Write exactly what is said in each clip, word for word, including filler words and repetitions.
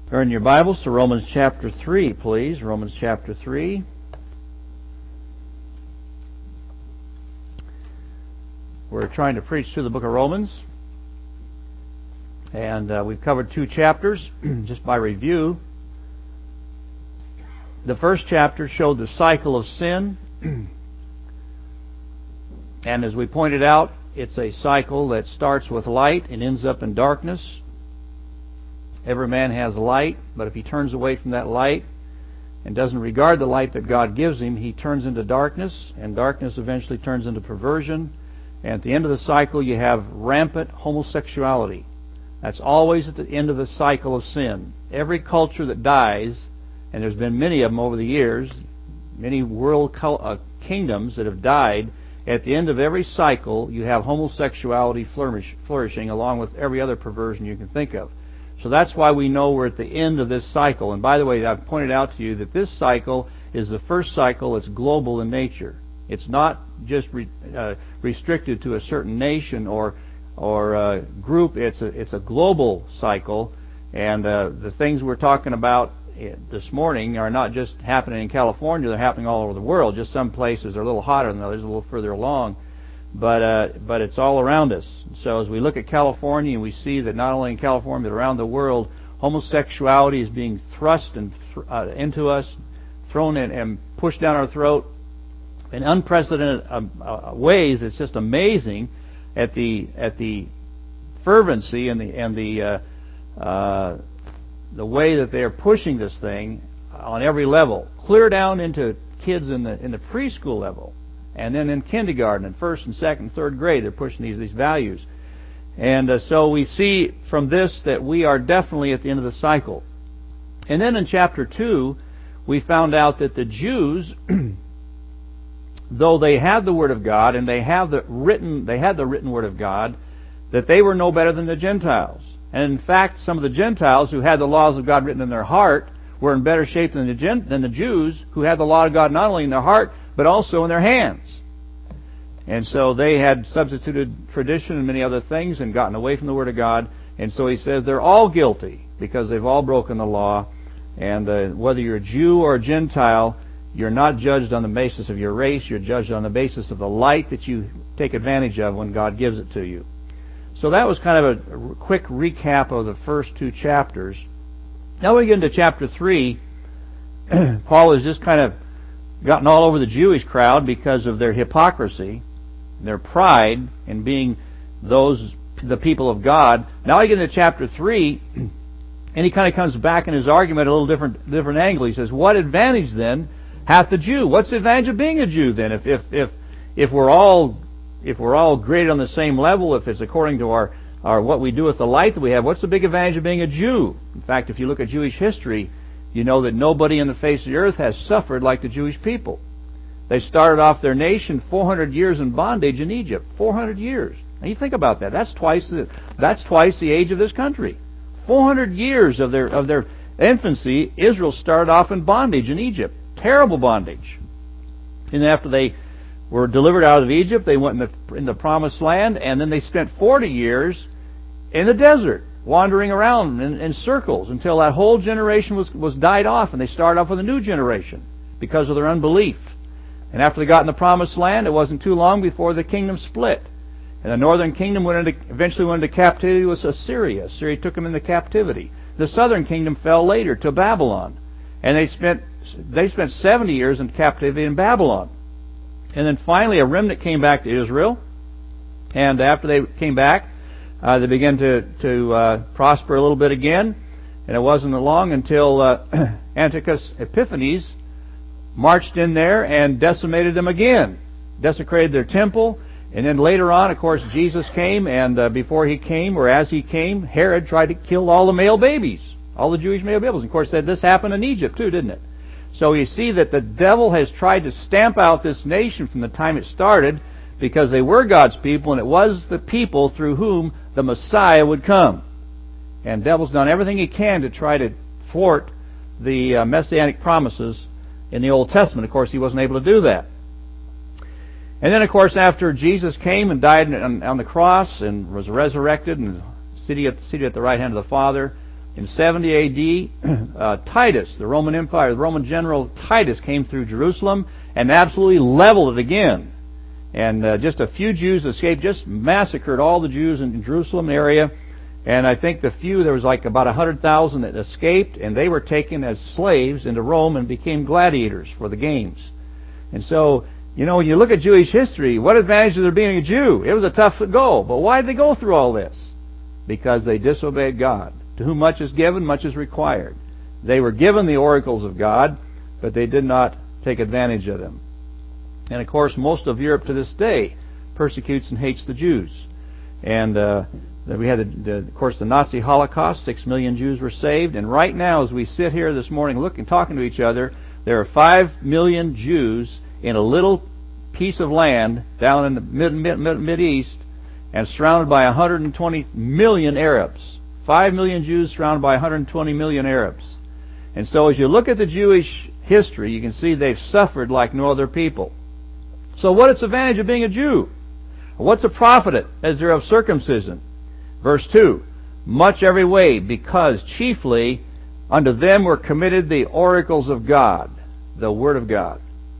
Turn your Bibles to Romans chapter three, please. Romans chapter three. We're trying to preach through the book of Romans. And uh, we've covered two chapters, just by review. The first chapter showed the cycle of sin. And as we pointed out, it's a cycle that starts with light and ends up in darkness. Every man has light, but if he turns away from that light and doesn't regard the light that God gives him, he turns into darkness, and darkness eventually turns into perversion. And at the end of the cycle, you have rampant homosexuality. That's always at the end of the cycle of sin. Every culture that dies, and there's been many of them over the years, many world uh, kingdoms that have died, at the end of every cycle, you have homosexuality flourish, flourishing along with every other perversion you can think of. So that's why we know we're at the end of this cycle. And by the way, I've pointed out to you that this cycle is the first cycle that's global in nature. It's not just re, uh, restricted to a certain nation or or uh, group. It's a it's a global cycle, and uh, the things we're talking about this morning are not just happening in California. They're happening all over the world. Just some places are a little hotter than others, a little further along. But uh, but it's all around us. So as we look at California, and we see that not only in California but around the world, homosexuality is being thrust and th- uh, into us, thrown in and pushed down our throat in unprecedented uh, uh, ways. It's just amazing at the at the fervency and the and the uh, uh, the way that they are pushing this thing on every level, clear down into kids in the in the preschool level. And then in kindergarten and first and second and third grade, they're pushing these these values. And uh, so we see from this that we are definitely at the end of the cycle. And then in chapter two, we found out that the Jews, though they had the Word of God and they have the written, they had the written Word of God, that they were no better than the Gentiles. And in fact, some of the Gentiles who had the laws of God written in their heart were in better shape than the Gen- than the Jews who had the law of God not only in their heart but also in their hands. And so they had substituted tradition and many other things and gotten away from the Word of God. And so he says they're all guilty because they've all broken the law. And uh, whether you're a Jew or a Gentile, you're not judged on the basis of your race. You're judged on the basis of the light that you take advantage of when God gives it to you. So that was kind of a, a quick recap of the first two chapters. Now we get into chapter three. Paul has just kind of gotten all over the Jewish crowd because of their hypocrisy, their pride in being those the people of God. Now I get into chapter three, and he kind of comes back in his argument at a little different different angle. He says, "What advantage then hath the Jew? What's the advantage of being a Jew then? If if if if we're all if we're all graded on the same level, if it's according to our our what we do with the light that we have, what's the big advantage of being a Jew? In fact, if you look at Jewish history, you know that nobody on the face of the earth has suffered like the Jewish people. They started off their nation four hundred years in bondage in Egypt. four hundred years. Now you think about that. That's twice the, that's twice the age of this country. four hundred years of their of their infancy, Israel started off in bondage in Egypt. Terrible bondage. And after they were delivered out of Egypt, they went in the, in the promised land, and then they spent forty years in the desert, wandering around in, in circles until that whole generation was, was died off, and they started off with a new generation because of their unbelief. And after they got in the promised land, it wasn't too long before the kingdom split. And the northern kingdom went into, eventually went into captivity with Assyria. Assyria took them into captivity. The southern kingdom fell later to Babylon. And they spent they spent seventy years in captivity in Babylon. And then finally a remnant came back to Israel. And after they came back, Uh, they began to, to uh, prosper a little bit again. And it wasn't long until uh, Antiochus Epiphanes marched in there and decimated them again. Desecrated their temple. And then later on, of course, Jesus came. And uh, before he came, or as he came, Herod tried to kill all the male babies. All the Jewish male babies. And of course, said this happened in Egypt too, didn't it? So you see that the devil has tried to stamp out this nation from the time it started, because they were God's people, and it was the people through whom the Messiah would come. And the devil's done everything he can to try to thwart the uh, messianic promises in the Old Testament. Of course, he wasn't able to do that. And then, of course, after Jesus came and died on, on the cross and was resurrected and seated at, seated at the right hand of the Father, In seventy A D, uh, Titus, the Roman Empire, the Roman general Titus came through Jerusalem and absolutely leveled it again. And uh, just a few Jews escaped, just massacred all the Jews in the Jerusalem area. And I think the few, there was like about one hundred thousand that escaped, and they were taken as slaves into Rome and became gladiators for the games. And so, you know, when you look at Jewish history, what advantage is there being a Jew? It was a tough go. But why did they go through all this? Because they disobeyed God. To whom much is given, much is required. They were given the oracles of God, but they did not take advantage of them. And of course, most of Europe to this day persecutes and hates the Jews. And uh, we had, the, the, of course, the Nazi Holocaust. Six million Jews were saved. And right now, as we sit here this morning looking, talking to each other, there are five million Jews in a little piece of land down in the mid, mid, mid, mid East, and surrounded by one hundred twenty million Arabs. Five million Jews surrounded by one hundred twenty million Arabs. And so as you look at the Jewish history, you can see they've suffered like no other people. So what is the advantage of being a Jew? What's the profit as there of circumcision? Verse two, much every way, because chiefly unto them were committed the oracles of God, the Word of God.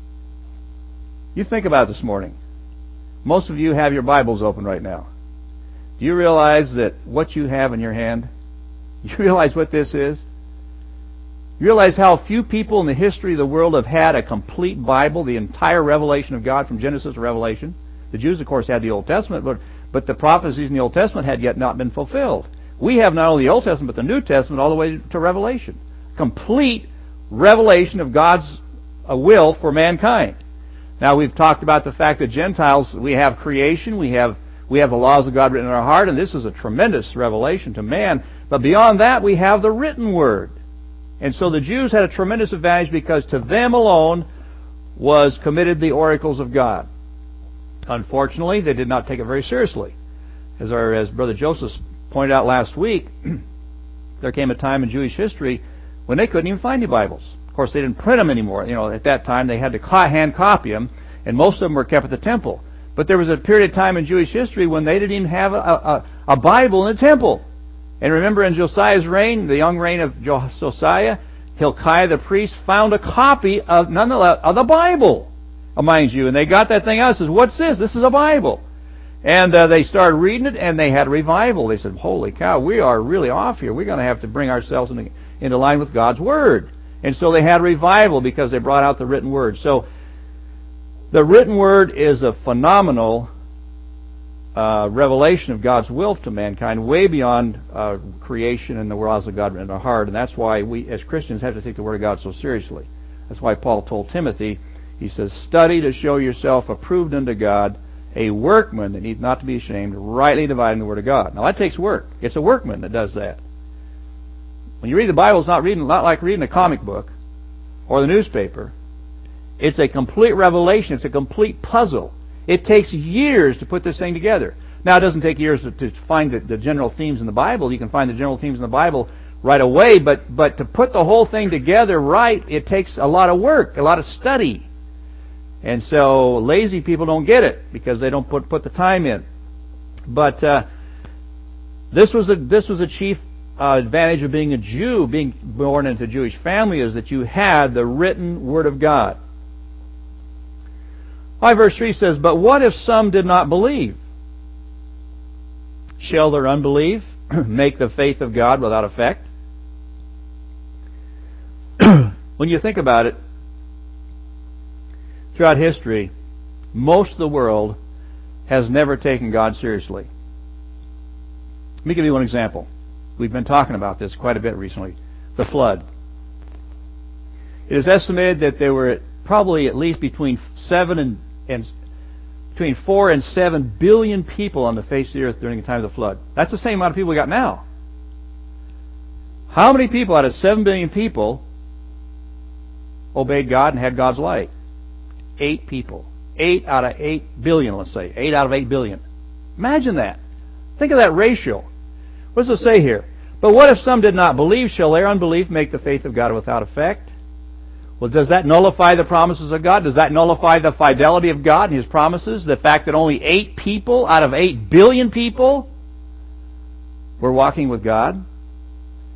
You think about it this morning. Most of you have your Bibles open right now. Do you realize that what you have in your hand, you realize what this is? You realize how few people in the history of the world have had a complete Bible, the entire revelation of God from Genesis to Revelation? The Jews, of course, had the Old Testament, but, but the prophecies in the Old Testament had yet not been fulfilled. We have not only the Old Testament, but the New Testament all the way to Revelation. Complete revelation of God's uh, will for mankind. Now, we've talked about the fact that Gentiles, we have creation, we have we have the laws of God written in our heart, and this is a tremendous revelation to man. But beyond that, we have the written Word. And so the Jews had a tremendous advantage because to them alone was committed the oracles of God. Unfortunately, they did not take it very seriously. As our, as Brother Joseph pointed out last week, there came a time in Jewish history when they couldn't even find any Bibles. Of course, they didn't print them anymore. You know, at that time they had to hand copy them, and most of them were kept at the temple. But there was a period of time in Jewish history when they didn't even have a, a, a Bible in the temple. And remember, in Josiah's reign, the young reign of Josiah, Hilkiah the priest found a copy of nonetheless of the Bible, mind you, and they got that thing out and says, "What's this? This is a Bible." And uh, they started reading it, and they had a revival. They said, "Holy cow, we are really off here. We're going to have to bring ourselves into, into line with God's Word." And so they had revival because they brought out the written Word. So the written Word is a phenomenal uh, revelation of God's will to mankind, way beyond uh, creation and the laws of God written in our heart. And that's why we, as Christians, have to take the Word of God so seriously. That's why Paul told Timothy, he says, "Study to show yourself approved unto God, a workman that needs not to be ashamed, rightly dividing the Word of God." Now that takes work. It's a workman that does that. When you read the Bible, it's not reading, not like reading a comic book or the newspaper. It's a complete revelation. It's a complete puzzle. It takes years to put this thing together. Now, it doesn't take years to, to find the, the general themes in the Bible. You can find the general themes in the Bible right away, but, but to put the whole thing together right, it takes a lot of work, a lot of study. And so lazy people don't get it because they don't put, put the time in. But uh, this was a this was a chief uh, advantage of being a Jew, being born into a Jewish family, is that you had the written Word of God. Why, verse three says, "But what if some did not believe? Shall their unbelief make the faith of God without effect?" When you think about it, throughout history, most of the world has never taken God seriously. Let me give you one example. We've been talking about this quite a bit recently. The flood. It is estimated that there were probably at least between seven and, and between four and seven billion people on the face of the earth during the time of the flood. That's the same amount of people we got now. How many people out of seven billion people obeyed God and had God's light? Eight people. Eight out of eight billion, let's say. Eight out of eight billion. Imagine that. Think of that ratio. What does it say here? "But what if some did not believe? Shall their unbelief make the faith of God without effect?" Well, does that nullify the promises of God? Does that nullify the fidelity of God and His promises? The fact that only eight people out of eight billion people were walking with God?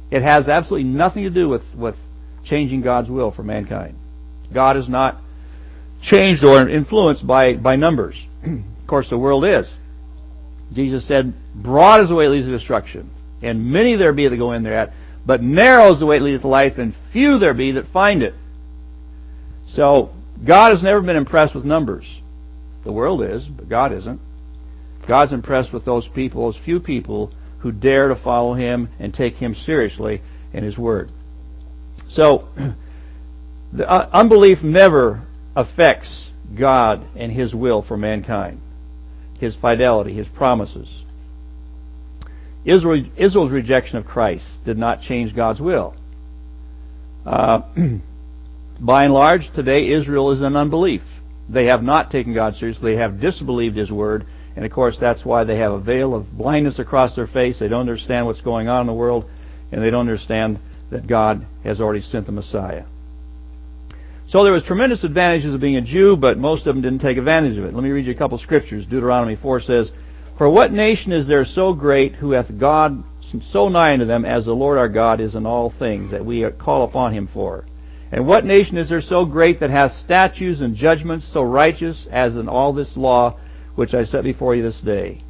It has absolutely nothing to do with, with changing God's will for mankind. God is not changed or influenced by, by numbers. Of course, the world is. Jesus said, broad is the way that leads to destruction, and many there be that go in thereat, but narrow is the way that leads to life, and few there be that find it. So, God has never been impressed with numbers. The world is, but God isn't. God's impressed with those people, those few people, who dare to follow Him and take Him seriously in His Word. So, the unbelief never affects God and His will for mankind, His fidelity, His promises. Israel, Israel's rejection of Christ did not change God's will. Uh, by and large, today Israel is in unbelief. They have not taken God seriously. They have disbelieved His Word. And of course, that's why they have a veil of blindness across their face. They don't understand what's going on in the world, and they don't understand that God has already sent the Messiah. So there was tremendous advantages of being a Jew, but most of them didn't take advantage of it. Let me read you a couple scriptures. Deuteronomy four says, "For what nation is there so great, who hath God so nigh unto them, as the Lord our God is in all things, that we call upon Him for? And what nation is there so great, that hath statutes and judgments so righteous, as in all this law which I set before you this day?"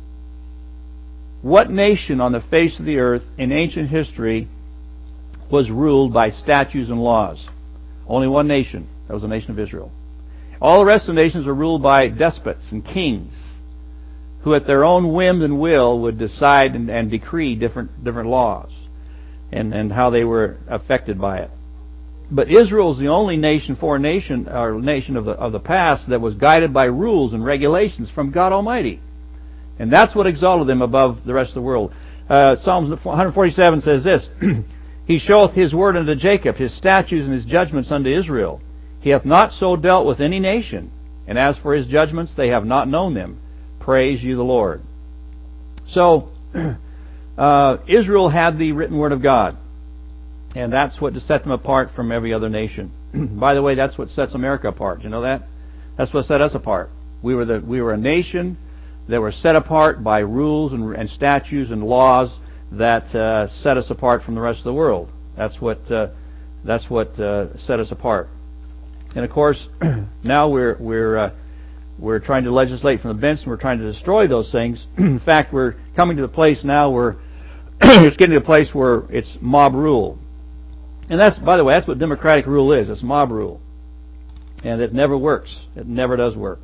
What nation on the face of the earth in ancient history was ruled by statutes and laws? Only one nation. That was the nation of Israel. All the rest of the nations were ruled by despots and kings, who at their own whim and will would decide and, and decree different different laws, and, and how they were affected by it. But Israel is the only nation, foreign nation, or nation of the of the past, that was guided by rules and regulations from God Almighty, and that's what exalted them above the rest of the world. Uh, Psalms one forty-seven says this: "He showeth His word unto Jacob, His statutes and His judgments unto Israel. He hath not so dealt with any nation, and as for His judgments, they have not known them. Praise ye the Lord." So, uh, Israel had the written word of God. And that's what set them apart from every other nation. By the way, that's what sets America apart. You know that? That's what set us apart. We were the we were a nation that were set apart by rules and, and statutes and laws that uh, set us apart from the rest of the world. That's what uh, that's what uh, set us apart. And of course, now we're we're uh, we're trying to legislate from the bench, and we're trying to destroy those things. In fact, we're coming to the place now where it's getting to a place where it's mob rule. And that's, by the way, that's what democratic rule is. It's mob rule. And it never works. It never does work.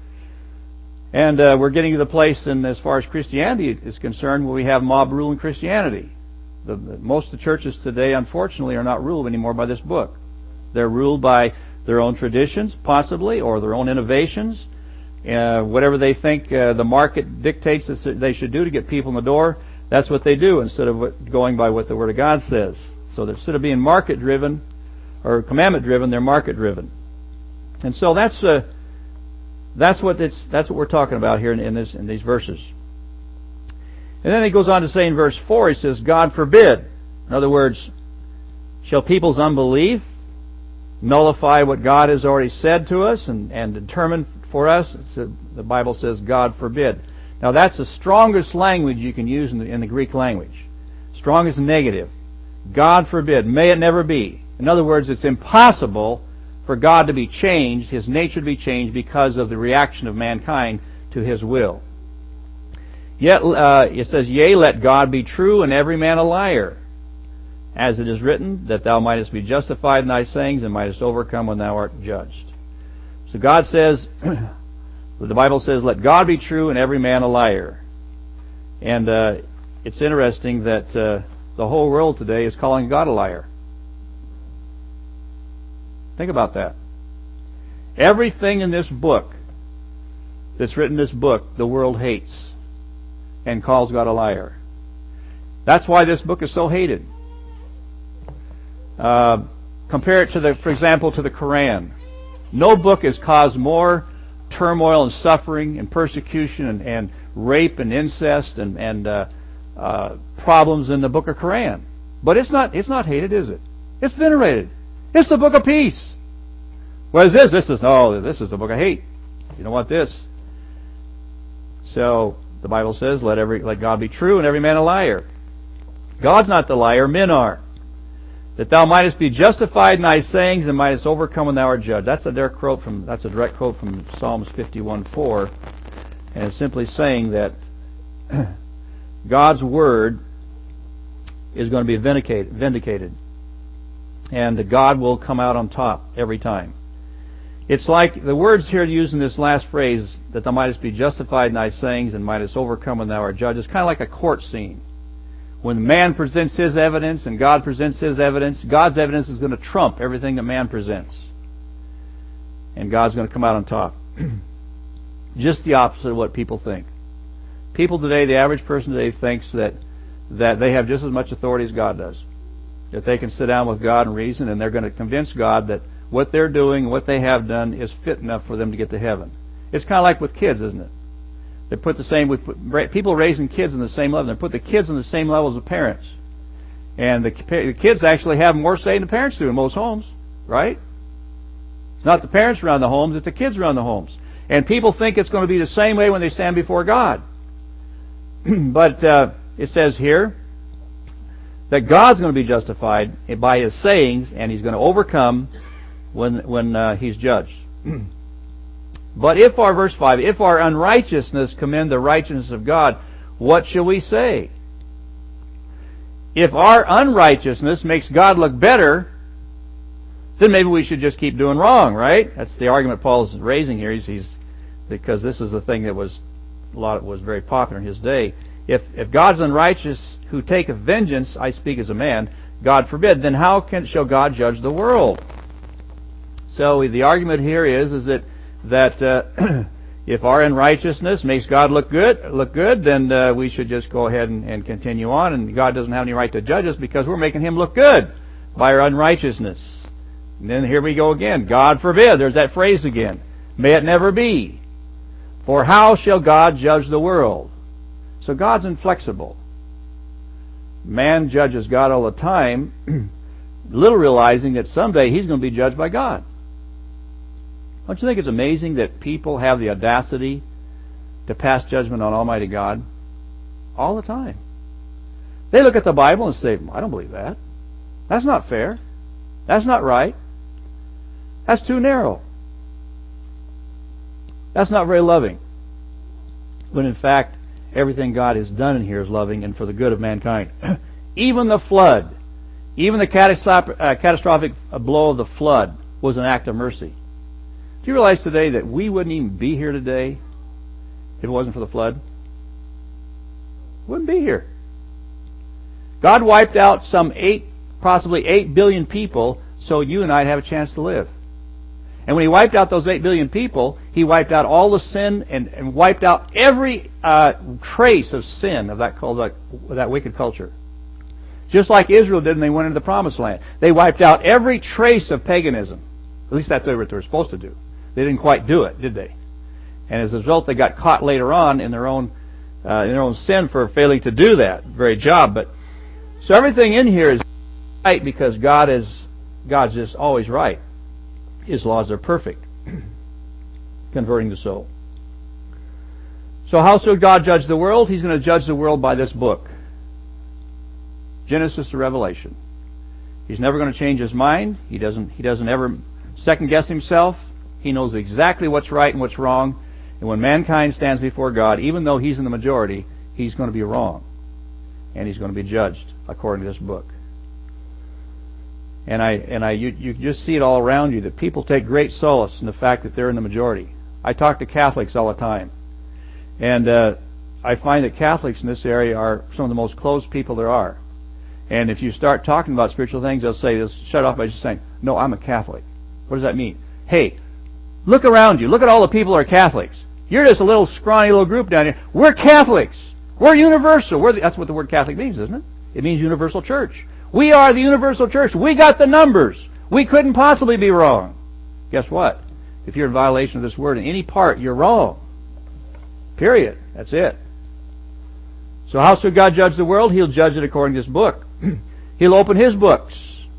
And uh, we're getting to the place, in, as far as Christianity is concerned, where we have mob rule in Christianity. The, the, most of the churches today, unfortunately, are not ruled anymore by this book. They're ruled by their own traditions, possibly, or their own innovations. Uh, whatever they think uh, the market dictates that they should do to get people in the door, that's what they do, instead of what, going by what the Word of God says. So instead of being market-driven or commandment-driven, they're market-driven, and so that's uh, that's what it's that's what we're talking about here in, in this in these verses. And then he goes on to say in verse four, he says, "God forbid." In other words, shall people's unbelief nullify what God has already said to us and, and determined for us? It's a, the Bible says, "God forbid." Now that's the strongest language you can use in the, in the Greek language. Strongest negative. God forbid. May it never be. In other words, it's impossible for God to be changed, His nature to be changed, because of the reaction of mankind to His will. Yet, uh, it says, "Yea, let God be true, and every man a liar. As it is written, that thou mightest be justified in thy sayings, and mightest overcome when thou art judged." So God says, the Bible says, let God be true, and every man a liar. And uh, it's interesting that Uh, the whole world today is calling God a liar. Think about that. Everything in this book, that's written in this book, the world hates and calls God a liar. That's why this book is so hated. Uh, compare it to the, for example, to the Quran. No book has caused more turmoil and suffering and persecution and, and rape and incest and, and uh, Uh, problems in the book of Quran. But it's not it's not hated, is it? It's venerated. It's the book of peace. What is this? This is oh, this is the book of hate. You don't want this. So the Bible says, let every let God be true and every man a liar. God's not the liar, men are. That thou mightest be justified in thy sayings and mightest overcome when thou art judged. That's a direct quote from that's a direct quote from Psalms fifty-one four, and it's simply saying that God's word is going to be vindicated, vindicated, and God will come out on top every time. It's like the words here used in this last phrase, that thou mightest be justified in thy sayings and mightest overcome when thou art judged. It's kind of like a court scene. When man presents his evidence and God presents his evidence, God's evidence is going to trump everything that man presents. And God's going to come out on top. Just the opposite of what people think. People today, the average person today thinks that, that they have just as much authority as God does. That they can sit down with God and reason, and they're going to convince God that what they're doing, what they have done, is fit enough for them to get to heaven. It's kind of like with kids, isn't it? They put the same with people raising kids in the same level. They put the kids on the same level as the parents, and the, the kids actually have more say than the parents do in most homes, right? It's not the parents around the homes; it's the kids around the homes. And people think it's going to be the same way when they stand before God. But uh, it says here that God's going to be justified by His sayings, and He's going to overcome when when uh, He's judged. But if our, verse five, if our unrighteousness commend the righteousness of God, what shall we say? If our unrighteousness makes God look better, then maybe we should just keep doing wrong, right? That's the argument Paul's raising here. He's, he's because this is the thing that was a lot was very popular in his day. If if God's unrighteous, who taketh vengeance, I speak as a man, God forbid, then how can shall God judge the world? So the argument here is is that that uh, if our unrighteousness makes God look good, look good, then uh, we should just go ahead and, and continue on, and God doesn't have any right to judge us because we're making Him look good by our unrighteousness. And then here we go again. God forbid. There's that phrase again. May it never be. For how shall God judge the world? So God's inflexible. Man judges God all the time, little realizing that someday he's going to be judged by God. Don't you think it's amazing that people have the audacity to pass judgment on Almighty God all the time? They look at the Bible and say, I don't believe that. That's not fair. That's not right. That's too narrow. That's not very loving. When in fact, everything God has done in here is loving and for the good of mankind. Even the flood, even the catastrophic, uh, catastrophic blow of the flood was an act of mercy. Do you realize today that we wouldn't even be here today if it wasn't for the flood? Wouldn't be here. God wiped out some eight, possibly eight billion people so you and I'd have a chance to live. And when He wiped out those eight billion people, He wiped out all the sin and, and wiped out every uh, trace of sin of that, that, that wicked culture. Just like Israel did when they went into the Promised Land. They wiped out every trace of paganism. At least that's what they were supposed to do. They didn't quite do it, did they? And as a result, they got caught later on in their own uh, in their own sin for failing to do that very job. But so everything in here is right because God is God's just always right. His laws are perfect, converting the soul. So how shall God judge the world? He's going to judge the world by this book, Genesis to Revelation. He's never going to change His mind. He doesn't. He doesn't ever second guess Himself. He knows exactly what's right and what's wrong. And when mankind stands before God, even though He's in the majority, He's going to be wrong. And He's going to be judged according to this book. And I and I you, you just see it all around you that people take great solace in the fact that they're in the majority. I talk to Catholics all the time. And uh, I find that Catholics in this area are some of the most closed people there are. And if you start talking about spiritual things, they'll say, they'll shut off by just saying, no, I'm a Catholic. What does that mean? Hey, look around you. Look at all the people who are Catholics. You're just a little scrawny little group down here. We're Catholics. We're universal. We're the, that's what the word Catholic means, isn't it? It means universal church. We are the universal church. We got the numbers. We couldn't possibly be wrong. Guess what? If you're in violation of this word in any part, you're wrong. Period. That's it. So how should God judge the world? He'll judge it according to this book. He'll open His books.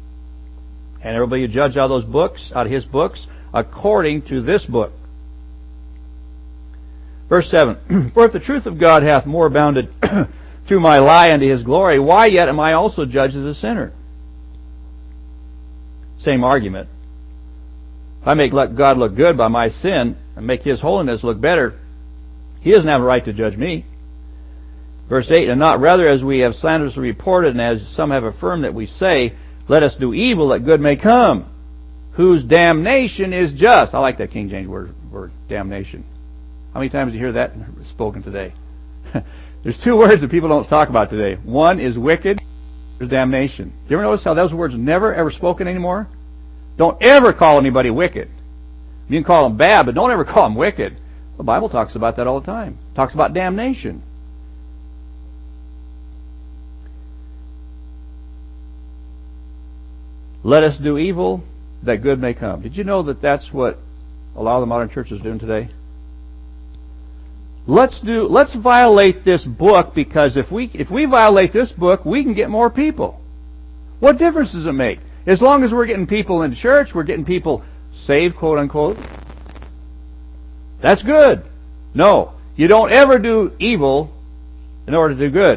And everybody will judge out of those books, out of His books, according to this book. Verse seven. For if the truth of God hath more abounded through my lie unto his glory, why yet am I also judged as a sinner? Same argument. If I make God look good by my sin and make his holiness look better, he doesn't have a right to judge me. Verse eight, and not rather as we have slanderously reported, and as some have affirmed that we say, let us do evil that good may come, whose damnation is just. I like that King James word, word damnation. How many times do you hear that spoken today? There's two words that people don't talk about today. One is wicked, there's damnation. Do you ever notice how those words are never ever spoken anymore? Don't ever call anybody wicked. You can call them bad, but don't ever call them wicked. The Bible talks about that all the time. It talks about damnation. Let us do evil that good may come. Did you know that that's what a lot of the modern churches are doing today? Let's do. Let's violate this book, because if we if we violate this book, we can get more people. What difference does it make? As long as we're getting people in church, we're getting people saved, quote unquote. That's good. No, you don't ever do evil in order to do good.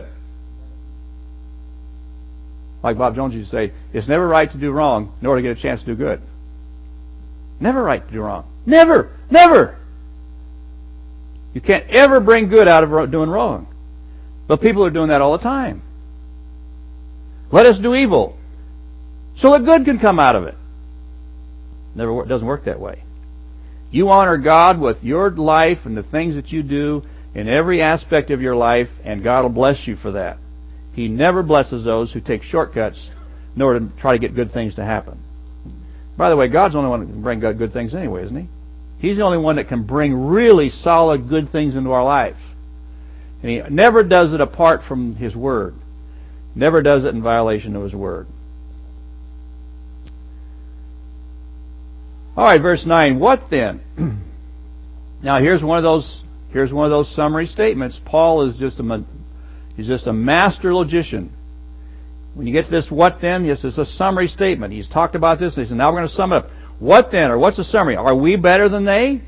Like Bob Jones used to say, it's never right to do wrong in order to get a chance to do good. Never right to do wrong. Never. Never. You can't ever bring good out of doing wrong. But people are doing that all the time. Let us do evil so that good can come out of it. Never doesn't work that way. You honor God with your life and the things that you do in every aspect of your life, and God will bless you for that. He never blesses those who take shortcuts in order to try to get good things to happen. By the way, God's the only one that can bring good things anyway, isn't He? He's the only one that can bring really solid good things into our life. And He never does it apart from His Word. Never does it in violation of His Word. All right, verse nine. What then? Now here's one of those. Here's one of those summary statements. Paul is just a he's just a master logician. When you get to this, what then? This is a summary statement. He's talked about this, and he said, now we're going to sum it up. What then, or what's the summary? Are we better than they?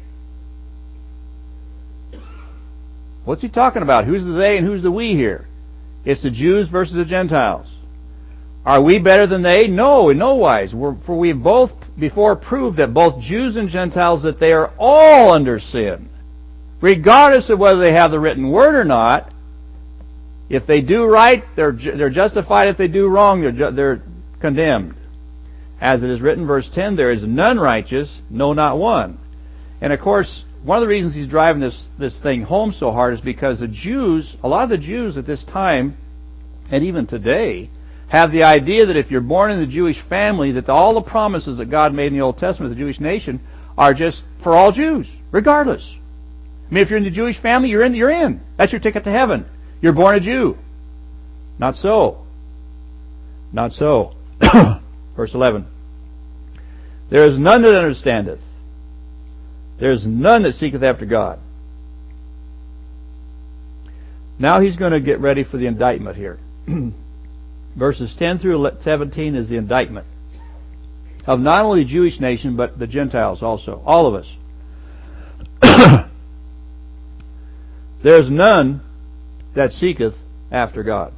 What's he talking about? Who's the they and who's the we here? It's the Jews versus the Gentiles. Are we better than they? No, in no wise. We're, for we have both before proved that both Jews and Gentiles, that they are all under sin. Regardless of whether they have the written word or not, if they do right, they're they're justified. If they do wrong, they're they're condemned. As it is written, verse ten, there is none righteous, no, not one. And of course, one of the reasons he's driving this, this thing home so hard is because the Jews, a lot of the Jews at this time, and even today, have the idea that if you're born in the Jewish family, that all the promises that God made in the Old Testament of the Jewish nation are just for all Jews, regardless. I mean, if you're in the Jewish family, you're in, you're in. That's your ticket to heaven. You're born a Jew. Not so. Not so. Verse eleven. There is none that understandeth. There is none that seeketh after God. Now he's going to get ready for the indictment here. Verses ten through seventeen is the indictment of not only the Jewish nation, but the Gentiles also. All of us. There is none that seeketh after God.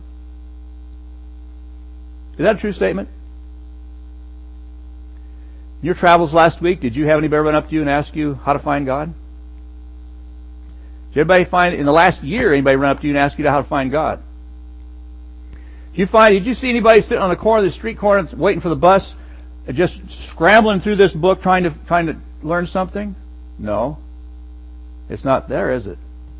Is that a true statement? In your travels last week, did you have anybody run up to you and ask you how to find God? Did anybody find, in the last year, anybody run up to you and ask you how to find God? Did you find, did you see anybody sitting on the corner of the street corner waiting for the bus, just scrambling through this book trying to trying to learn something? No. It's not there, is it?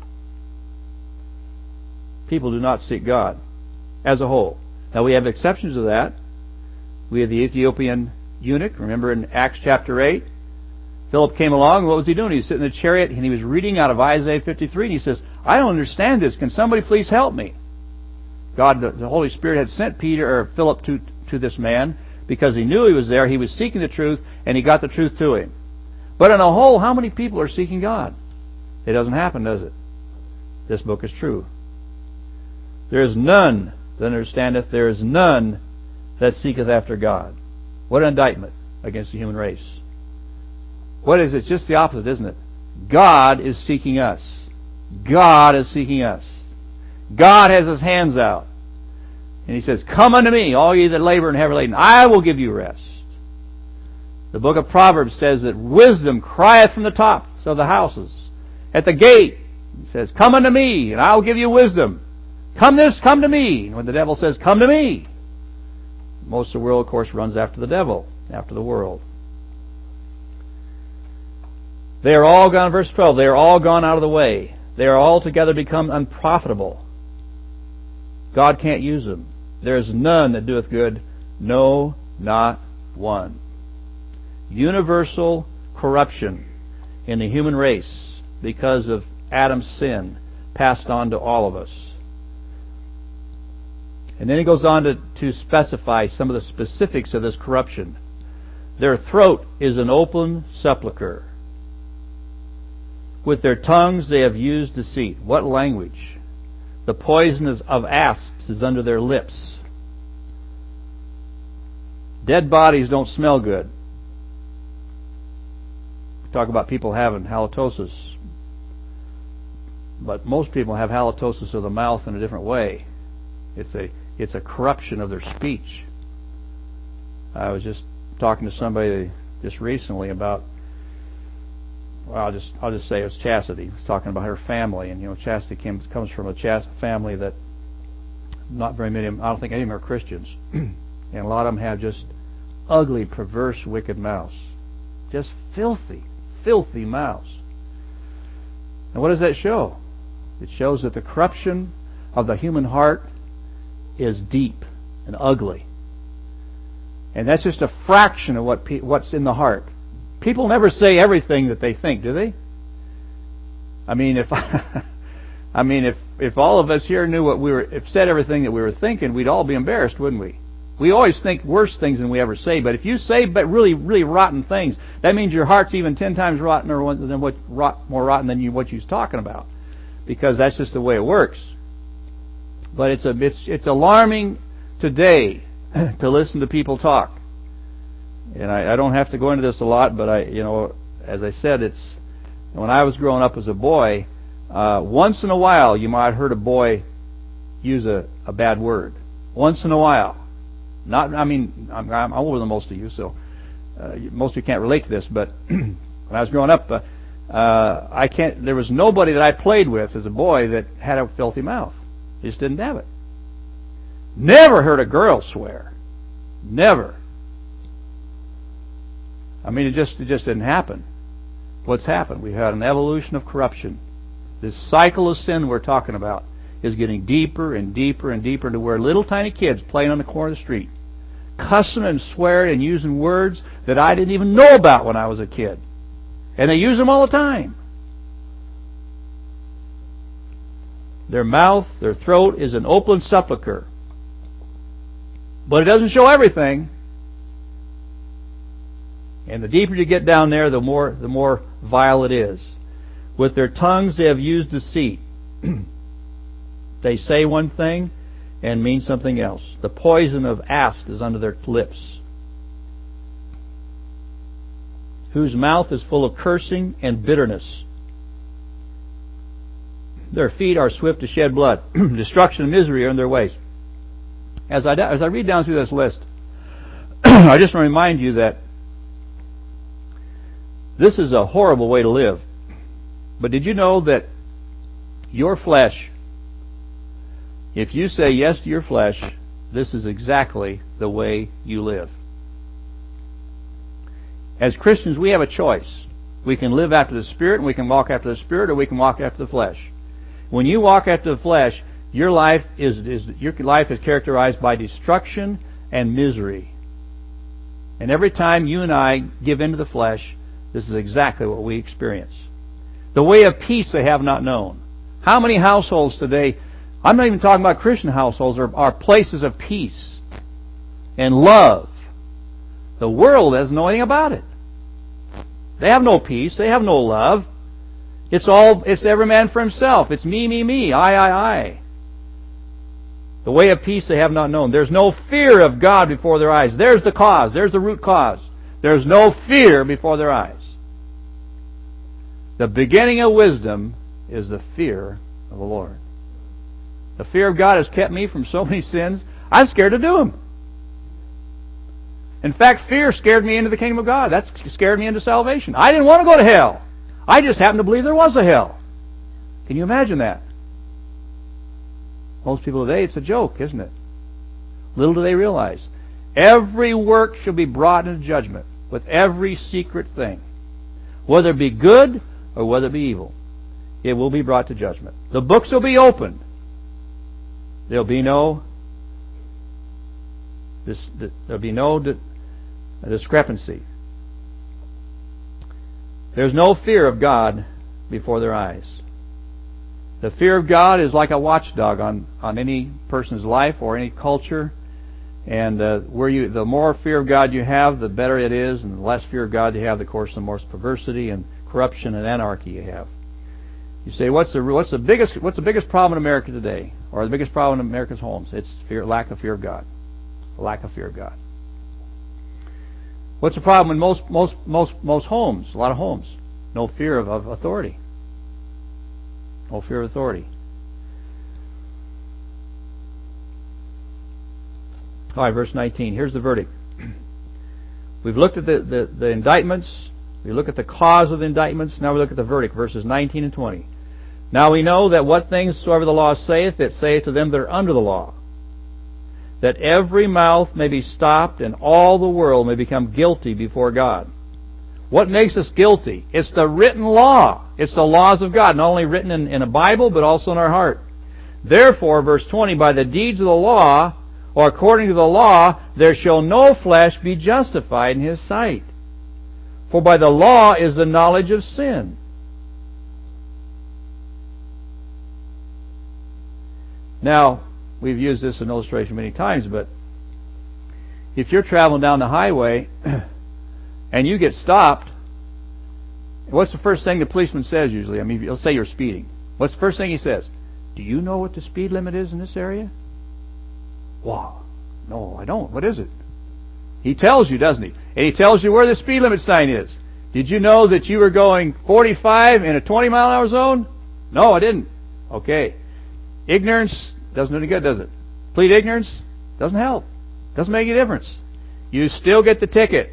People do not seek God as a whole. Now we have exceptions to that. We have the Ethiopian eunuch. Remember in Acts chapter eight? Philip came along, and what was he doing? He was sitting in the chariot, and he was reading out of Isaiah fifty-three, and he says, I don't understand this. Can somebody please help me? God, the Holy Spirit had sent Peter or Philip to, to this man because he knew he was there. He was seeking the truth, and he got the truth to him. But on a whole, how many people are seeking God? It doesn't happen, does it? This book is true. There is none that understandeth, there is none that seeketh after God. What an indictment against the human race. What is it? It's just the opposite, isn't it? God is seeking us. God is seeking us. God has His hands out. And He says, come unto me, all ye that labor and heavy laden, I will give you rest. The book of Proverbs says that wisdom crieth from the tops of the houses. At the gate, He says, come unto me, and I will give you wisdom. Come this, come to me. And when the devil says, come to me, most of the world, of course, runs after the devil, after the world. They are all gone, verse twelve, they are all gone out of the way. They are altogether become unprofitable. God can't use them. There is none that doeth good, no, not one. Universal corruption in the human race because of Adam's sin passed on to all of us. And then he goes on to, to specify some of the specifics of this corruption. Their throat is an open sepulchre. With their tongues they have used deceit. What language? The poison of asps is under their lips. Dead bodies don't smell good. We talk about people having halitosis. But most people have halitosis of the mouth in a different way. It's a it's a corruption of their speech. I was just talking to somebody just recently about, well, I'll just I'll just say it was Chastity. I was talking about her family, and you know, Chastity came, comes from a Chast family that not very many of them, I don't think any of them are Christians, and a lot of them have just ugly, perverse, wicked mouths, just filthy, filthy mouths. And what does that show? It shows that the corruption of the human heart is deep and ugly, and that's just a fraction of what pe- what's in the heart. People never say everything that they think, do they? I mean, if I mean, if if all of us here knew what we were, if said everything that we were thinking, we'd all be embarrassed, wouldn't we? We always think worse things than we ever say. But if you say but really, really rotten things, that means your heart's even ten times rottener than what rot, more rotten than you what you're talking about, because that's just the way it works. But it's a it's it's alarming today to listen to people talk. And I, I don't have to go into this a lot, but I, you know, as I said, it's when I was growing up as a boy, uh, once in a while you might have heard a boy use a, a bad word. Once in a while, not. I mean, I'm, I'm older than most of you, so uh, most of you can't relate to this. But when I was growing up, uh, uh, I can't. There was nobody that I played with as a boy that had a filthy mouth. They just didn't have it. Never heard a girl swear. Never. I mean, it just it just didn't happen. What's happened? We've had an evolution of corruption. This cycle of sin we're talking about is getting deeper and deeper and deeper to where little tiny kids playing on the corner of the street, cussing and swearing and using words that I didn't even know about when I was a kid. And they use them all the time. Their mouth, their throat is an open sepulchre. But it doesn't show everything. And the deeper you get down there, the more the more vile it is. With their tongues they have used deceit. They say one thing and mean something else. The poison of asp is under their lips, whose mouth is full of cursing and bitterness. Their feet are swift to shed blood. Destruction and misery are in their ways. As I, as I read down through this list, I just want to remind you that this is a horrible way to live. But did you know that your flesh, if you say yes to your flesh, this is exactly the way you live. As Christians, we have a choice. We can live after the Spirit, and we can walk after the Spirit, or we can walk after the flesh. When you walk after the flesh, your life is, is your life is characterized by destruction and misery. And every time you and I give into the flesh, this is exactly what we experience. The way of peace they have not known. How many households today, I'm not even talking about Christian households, are, are places of peace and love. The world doesn't know anything about it. They have no peace. They have no love. It's all, it's every man for himself. It's me, me, me, I, I, I. The way of peace they have not known. There's no fear of God before their eyes. There's the cause. There's the root cause. There's no fear before their eyes. The beginning of wisdom is the fear of the Lord. The fear of God has kept me from so many sins, I'm scared to do them. In fact, fear scared me into the kingdom of God. That scared me into salvation. I didn't want to go to hell. I just happened to believe there was a hell. Can you imagine that? Most people today, it's a joke, isn't it? Little do they realize. Every work shall be brought into judgment with every secret thing. Whether it be good or whether it be evil, it will be brought to judgment. The books will be opened. There'll be no this, there'll be no di- discrepancy. There's no fear of God before their eyes. The fear of God is like a watchdog on, on any person's life or any culture. And uh, where you, the more fear of God you have, the better it is, and the less fear of God you have, of course, the more perversity and corruption and anarchy you have. You say, what's the what's the biggest what's the biggest problem in America today, or the biggest problem in America's homes? It's fear, lack of fear of God, a lack of fear of God. What's the problem in most most most most homes? A lot of homes, no fear of, of authority, no fear of authority. All right, verse nineteen. Here's the verdict. We've looked at the, the, the indictments. We look at the cause of the indictments. Now we look at the verdict, verses nineteen and twenty. Now we know that what things soever the law saith, it saith to them that are under the law, that every mouth may be stopped, and all the world may become guilty before God. What makes us guilty? It's the written law. It's the laws of God, not only written in, in a Bible, but also in our heart. Therefore, verse twenty, by the deeds of the law, or according to the law, there shall no flesh be justified in his sight. For by the law is the knowledge of sin. Now, we've used this in illustration many times, but if you're traveling down the highway and you get stopped, what's the first thing the policeman says usually? I mean, let's say you're speeding. What's the first thing he says? Do you know what the speed limit is in this area? Wow. No, I don't. What is it? He tells you, doesn't he? And he tells you where the speed limit sign is. Did you know that you were going forty-five in a twenty mile an hour zone? No, I didn't. Okay. Ignorance doesn't do any good, does it? Plead ignorance doesn't help. Doesn't make any difference. You still get the ticket.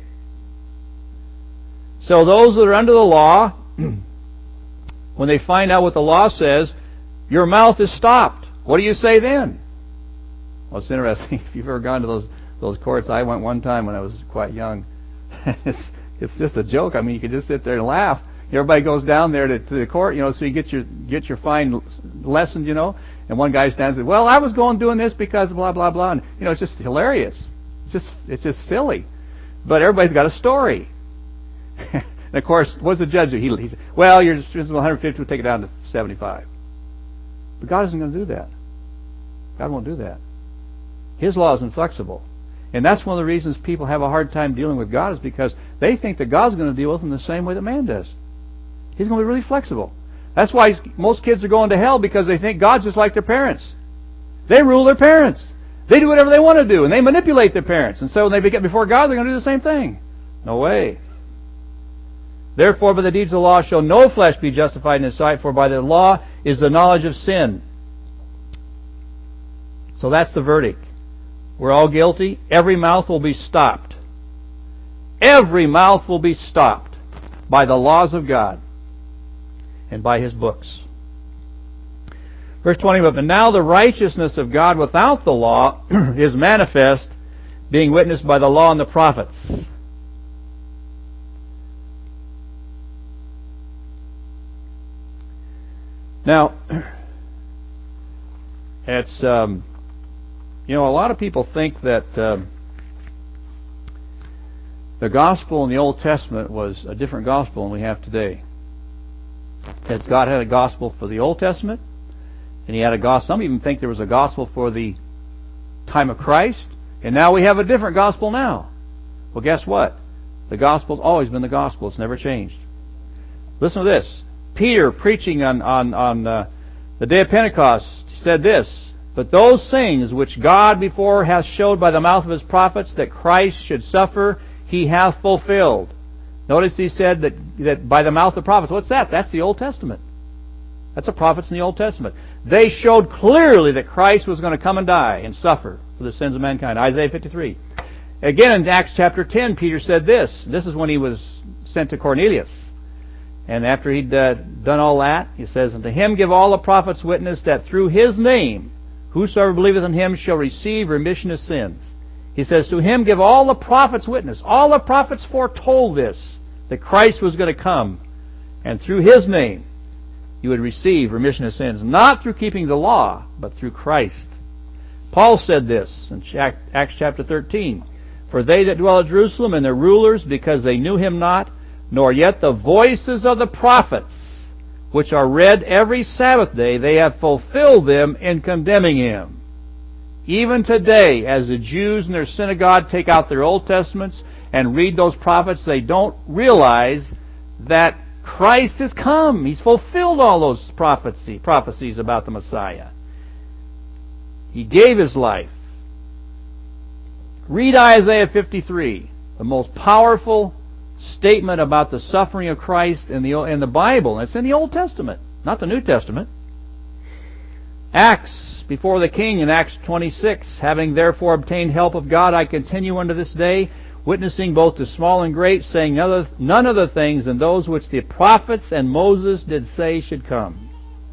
So those that are under the law, when they find out what the law says, your mouth is stopped. What do you say then? Well, it's interesting. If you've ever gone to those those courts, I went one time when I was quite young. it's, it's just a joke. I mean, you can just sit there and laugh. Everybody goes down there to, to the court, you know, so you get your get your fine lessened, you know. And one guy stands and says, "Well, I was going doing this because blah blah blah." And you know, it's just hilarious. It's just it's just silly. But everybody's got a story. And of course, what's the judge do? He, he said, "Well, your one hundred fifty, we'll take it down to seventy-five." But God isn't going to do that. God won't do that. His law is inflexible. And that's one of the reasons people have a hard time dealing with God, is because they think that God's going to deal with them the same way that man does. He's going to be really flexible. That's why most kids are going to hell, because they think God's just like their parents. They rule their parents. They do whatever they want to do, and they manipulate their parents. And so when they get before God, they're going to do the same thing. No way. Therefore, by the deeds of the law shall no flesh be justified in his sight, for by the law is the knowledge of sin. So that's the verdict. We're all guilty. Every mouth will be stopped. Every mouth will be stopped by the laws of God and by His books. Verse twenty, but now the righteousness of God without the law is manifest, being witnessed by the law and the prophets. Now, it's, um, you know, a lot of people think that um, the gospel in the Old Testament was a different gospel than we have today. That God had a gospel for the Old Testament, and He had a gospel. Some even think there was a gospel for the time of Christ, and now we have a different gospel now. Well, guess what? The gospel's always been the gospel. It's never changed. Listen to this. Peter, preaching on on on uh, the day of Pentecost, said this: "But those things which God before hath showed by the mouth of His prophets that Christ should suffer, He hath fulfilled." Notice he said that that by the mouth of prophets. What's that? That's the Old Testament. That's the prophets in the Old Testament. They showed clearly that Christ was going to come and die and suffer for the sins of mankind. Isaiah fifty-three. Again, in Acts chapter ten, Peter said this. This is when he was sent to Cornelius. And after he'd uh, done all that, he says, "And to him give all the prophets witness that through his name whosoever believeth in him shall receive remission of sins." He says, to him give all the prophets witness. All the prophets foretold this, that Christ was going to come. And through his name you would receive remission of sins. Not through keeping the law, but through Christ. Paul said this in Acts chapter thirteen. "For they that dwell at Jerusalem and their rulers, because they knew him not, nor yet the voices of the prophets, which are read every Sabbath day, they have fulfilled them in condemning him." Even today, as the Jews in their synagogue take out their Old Testaments and read those prophets, they don't realize that Christ has come. He's fulfilled all those prophecy, prophecies about the Messiah. He gave His life. Read Isaiah fifty-three, the most powerful statement about the suffering of Christ in the, in the Bible. It's in the Old Testament, not the New Testament. Acts, before the king in Acts twenty-six, "Having therefore obtained help of God, I continue unto this day, witnessing both to small and great, saying none other things than those which the prophets and Moses did say should come."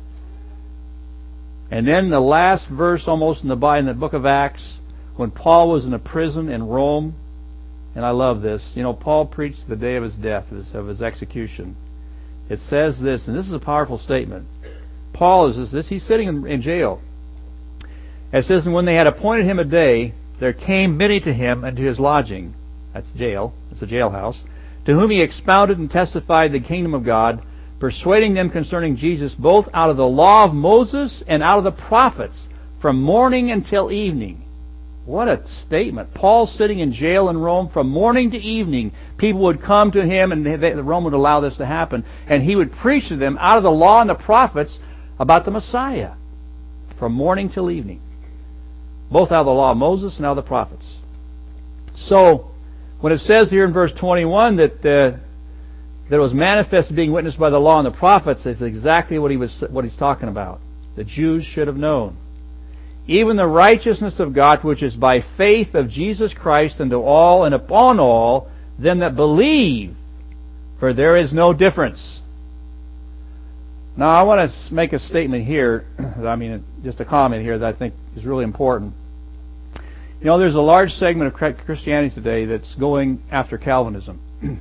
And then the last verse almost in the, in the book of Acts, when Paul was in a prison in Rome, and I love this. You know, Paul preached the day of his death, of his execution. It says this, and this is a powerful statement. Paul is this, he's sitting in, in jail. It says, "And when they had appointed him a day, there came many to him and to his lodging," that's jail, it's a jailhouse, "to whom he expounded and testified the kingdom of God, persuading them concerning Jesus, both out of the law of Moses and out of the prophets, from morning until evening." What a statement. Paul sitting in jail in Rome from morning to evening. People would come to him, and they, the Rome would allow this to happen, and he would preach to them out of the law and the prophets about the Messiah from morning till evening. Both out of the law of Moses and out of the prophets. So, when it says here in verse twenty-one that uh, that it was manifest being witnessed by the law and the prophets, is exactly what he was what he's talking about. The Jews should have known. "Even the righteousness of God, which is by faith of Jesus Christ unto all and upon all them that believe, for there is no difference." Now, I want to make a statement here, I mean, just a comment here that I think is really important. You know, there's a large segment of Christianity today that's going after Calvinism.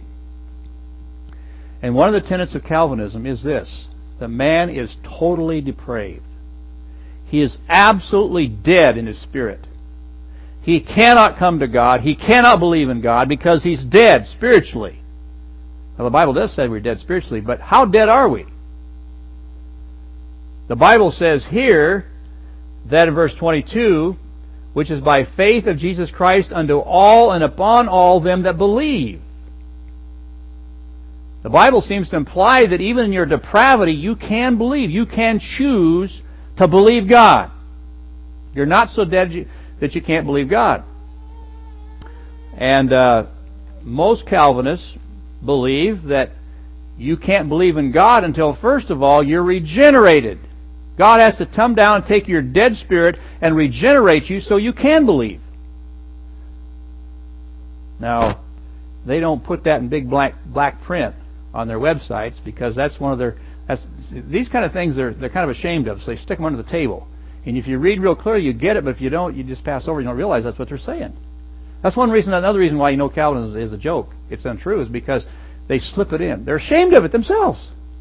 And one of the tenets of Calvinism is this, that man is totally depraved. He is absolutely dead in his spirit. He cannot come to God. He cannot believe in God because he's dead spiritually. Now, the Bible does say we're dead spiritually, but how dead are we? The Bible says here that in verse twenty-two, "Which is by faith of Jesus Christ unto all and upon all them that believe." The Bible seems to imply that even in your depravity, you can believe. You can choose to believe God. You're not so dead that you can't believe God. And uh, most Calvinists believe that you can't believe in God until, first of all, you're regenerated. God has to come down and take your dead spirit and regenerate you so you can believe. Now, they don't put that in big black black print on their websites because that's one of their... That's, these kind of things they're, they're kind of ashamed of, so they stick them under the table. And if you read real clearly, you get it, but if you don't, you just pass over. You don't realize that's what they're saying. That's one reason. Another reason why you know Calvinism is a joke. It's untrue is because they slip it in. They're ashamed of it themselves.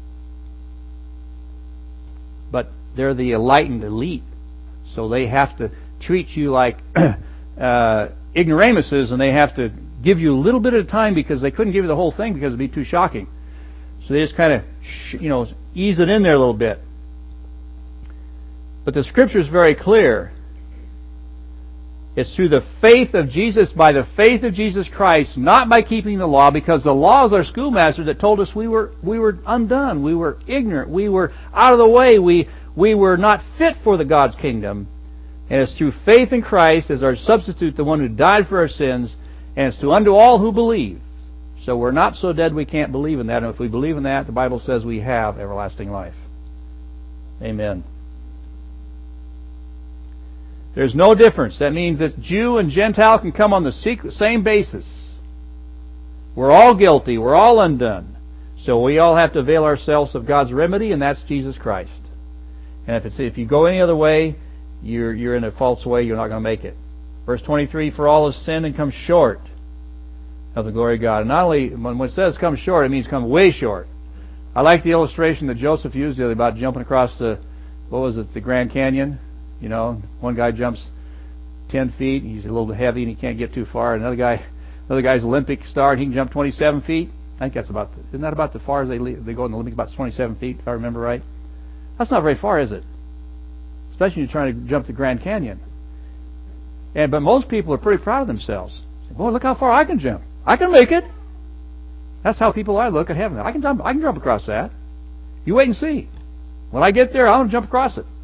But they're the enlightened elite, so they have to treat you like uh, ignoramuses, and they have to give you a little bit at a time because they couldn't give you the whole thing because it'd be too shocking. So they just kind of, you know, ease it in there a little bit. But the Scripture is very clear. It's through the faith of Jesus, by the faith of Jesus Christ, not by keeping the law, because the law is our schoolmaster that told us we were we were undone, we were ignorant, we were out of the way, we we were not fit for the God's kingdom. And it's through faith in Christ as our substitute, the one who died for our sins, and it's to unto all who believe. So we're not so dead we can't believe in that. And if we believe in that, the Bible says we have everlasting life. Amen. There's no difference. That means that Jew and Gentile can come on the same basis. We're all guilty. We're all undone. So we all have to avail ourselves of God's remedy, and that's Jesus Christ. And if it's, if you go any other way, you're, you're in a false way. You're not going to make it. Verse twenty-three, for all have sinned and come short of the glory of God. And not only, when it says come short, it means come way short. I like the illustration that Joseph used the other day about jumping across the, what was it, the Grand Canyon. You know, one guy jumps ten feet, he's a little heavy and he can't get too far. Another guy, another guy's Olympic star, and he can jump twenty-seven feet. I think that's about, the, isn't that about the far as they they go in the Olympics, about twenty-seven feet, if I remember right? That's not very far, is it? Especially when you're trying to jump the Grand Canyon. And but most people are pretty proud of themselves. Boy, look how far I can jump. I can make it. That's how people I look at heaven. I can jump. I can jump across that. You wait and see. When I get there, I'll jump across it.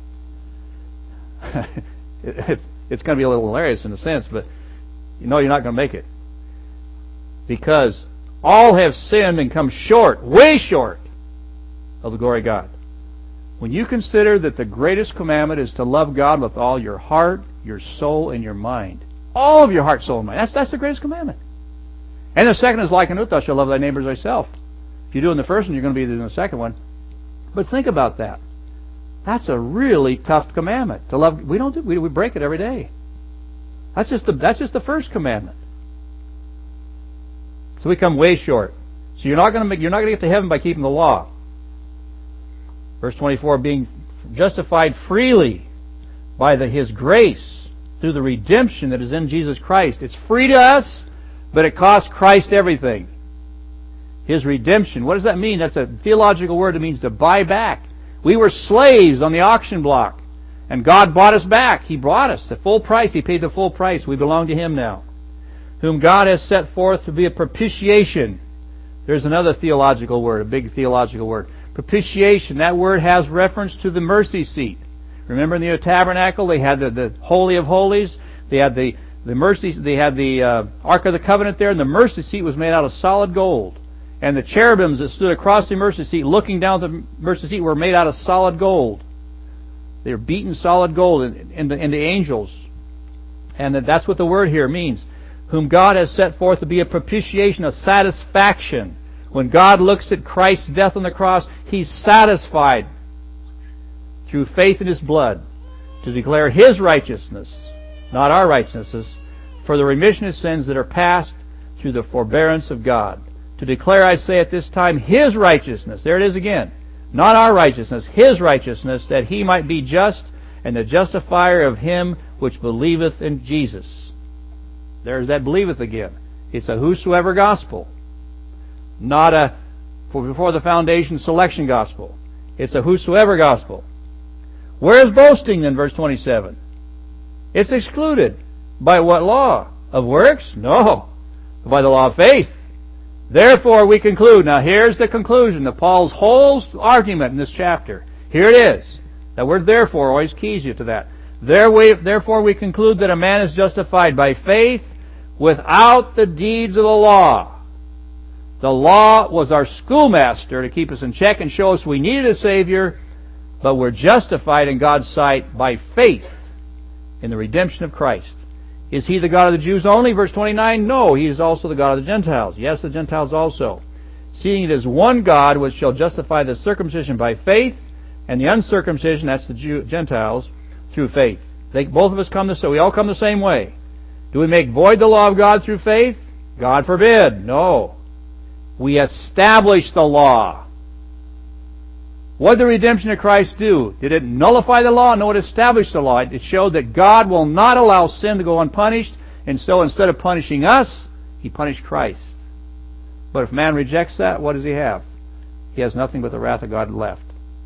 it's it's going to be a little hilarious in a sense, but you know you're not going to make it. Because all have sinned and come short, way short, of the glory of God. When you consider that the greatest commandment is to love God with all your heart, your soul, and your mind. All of your heart, soul, and mind. That's, that's the greatest commandment. And the second is like unto thou shalt love thy neighbor as thyself. If you do in the first one, you're going to be doing the second one. But think about that. That's a really tough commandment to love. We don't do, we, we break it every day. That's just the that's just the first commandment. So we come way short. So you're not going to make, you're not going to get to heaven by keeping the law. Verse twenty-four, being justified freely by the, His grace through the redemption that is in Jesus Christ. It's free to us, but it costs Christ everything. His redemption. What does that mean? That's a theological word. It means to buy back. We were slaves on the auction block, and God bought us back. He bought us at full price. He paid the full price. We belong to Him now. Whom God has set forth to be a propitiation. There's another theological word, a big theological word. Propitiation. That word has reference to the mercy seat. Remember in the tabernacle, they had the, the Holy of Holies. They had the, the mercy. They had the uh, Ark of the Covenant there, and the mercy seat was made out of solid gold. And the cherubims that stood across the mercy seat, looking down the mercy seat, were made out of solid gold. They were beaten solid gold in, in, the, in the angels. And that's what the word here means. Whom God has set forth to be a propitiation, a satisfaction. When God looks at Christ's death on the cross, He's satisfied through faith in His blood to declare His righteousness, not our righteousnesses, for the remission of sins that are past through the forbearance of God. To declare, I say at this time, His righteousness. There it is again. Not our righteousness, His righteousness, that He might be just and the justifier of him which believeth in Jesus. There's that believeth again. It's a whosoever gospel. Not a for before the foundation selection gospel. It's a whosoever gospel. Where is boasting then, verse twenty-seven? It's excluded. By what law? Of works? No. By the law of faith. Therefore we conclude. Now here's the conclusion of Paul's whole argument in this chapter. Here it is. That word therefore always keys you to that. Therefore we conclude that a man is justified by faith without the deeds of the law. The law was our schoolmaster to keep us in check and show us we needed a Savior, but we're justified in God's sight by faith in the redemption of Christ. Is He the God of the Jews only? Verse twenty-nine, no, He is also the God of the Gentiles. Yes, the Gentiles also. Seeing it is one God which shall justify the circumcision by faith, and the uncircumcision, that's the Jew, Gentiles, through faith. They, both of us come the so we all come the same way. Do we make void the law of God through faith? God forbid. No. We establish the law. What did the redemption of Christ do? Did it nullify the law? No, it established the law. It showed that God will not allow sin to go unpunished, and so instead of punishing us, He punished Christ. But if man rejects that, what does he have? He has nothing but the wrath of God left.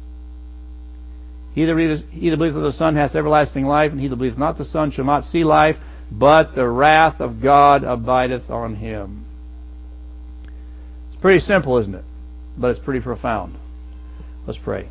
He that believeth, he that believeth the Son hath everlasting life, and he that believeth not the Son shall not see life, but the wrath of God abideth on him. It's pretty simple, isn't it? But it's pretty profound. Let's pray.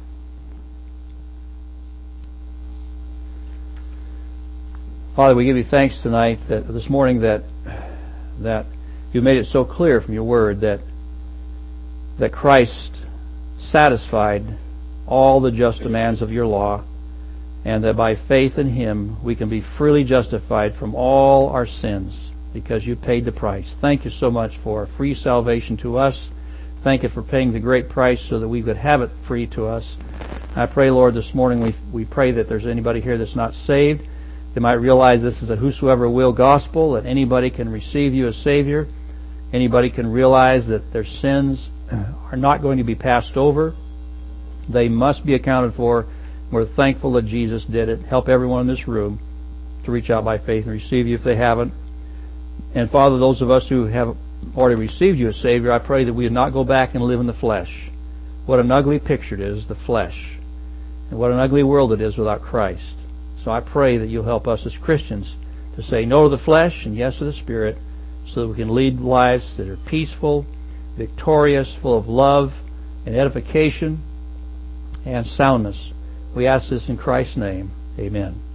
Father, we give You thanks tonight, that this morning, that that You made it so clear from Your Word that that Christ satisfied all the just demands of Your law, and that by faith in Him we can be freely justified from all our sins because you paid the price. Thank you so much for free salvation to us. Thank you for paying the great price so that we could have it free to us. I pray, Lord, this morning we we pray that there's anybody here that's not saved. They might realize this is a whosoever will gospel, that anybody can receive you as Savior. Anybody can realize that their sins are not going to be passed over. They must be accounted for. We're thankful that Jesus did it. Help everyone in this room to reach out by faith and receive you if they haven't. And Father, those of us who have already received you as Savior, I pray that we would not go back and live in the flesh. What an ugly picture it is, the flesh. And what an ugly world it is without Christ. So I pray that you'll help us as Christians to say no to the flesh and yes to the Spirit, so that we can lead lives that are peaceful, victorious, full of love and edification and soundness. We ask this in Christ's name. Amen.